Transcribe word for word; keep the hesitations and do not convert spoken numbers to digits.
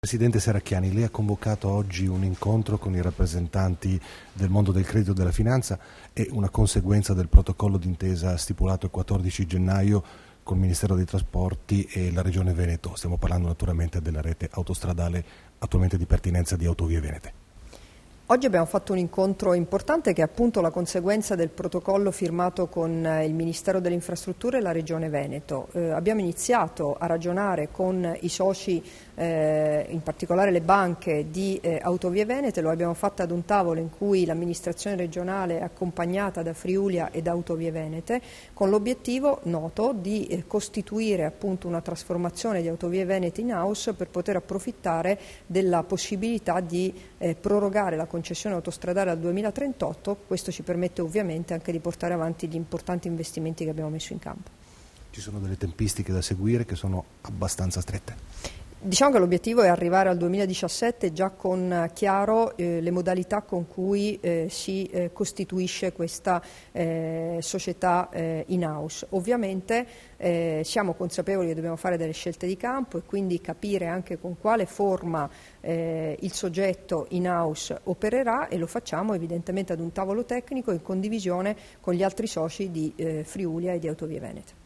Presidente Serracchiani, lei ha convocato oggi un incontro con i rappresentanti del mondo del credito e della finanza. È una conseguenza del protocollo d'intesa stipulato il quattordici gennaio col Ministero dei Trasporti e la Regione Veneto. Stiamo parlando naturalmente della rete autostradale attualmente di pertinenza di Autovie Venete. Oggi abbiamo fatto un incontro importante che è appunto la conseguenza del protocollo firmato con il Ministero delle Infrastrutture e la Regione Veneto. Eh, abbiamo iniziato a ragionare con i soci, eh, in particolare le banche di eh, Autovie Venete, lo abbiamo fatto ad un tavolo in cui l'amministrazione regionale è accompagnata da Friulia e da Autovie Venete, con l'obiettivo noto di eh, costituire appunto una trasformazione di Autovie Venete in house per poter approfittare della possibilità di eh, prorogare la concessione autostradale al duemilatrentotto. Questo ci permette ovviamente anche di portare avanti gli importanti investimenti che abbiamo messo in campo. Ci sono delle tempistiche da seguire che sono abbastanza strette? Diciamo che l'obiettivo è arrivare al duemiladiciassette già con chiaro eh, le modalità con cui eh, si eh, costituisce questa eh, società eh, in house. Ovviamente eh, siamo consapevoli che dobbiamo fare delle scelte di campo e quindi capire anche con quale forma eh, il soggetto in house opererà, e lo facciamo evidentemente ad un tavolo tecnico in condivisione con gli altri soci di eh, Friulia e di Autovie Venete.